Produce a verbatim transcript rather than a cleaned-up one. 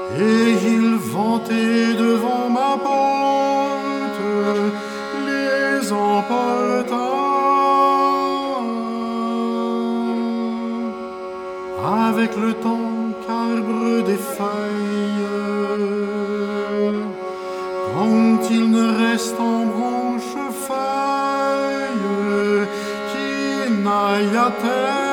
et il vantait devant ma porte, les emportant avec le temps qu'arbre des feuilles, quand il ne reste en branche feuille qui n'aille à terre.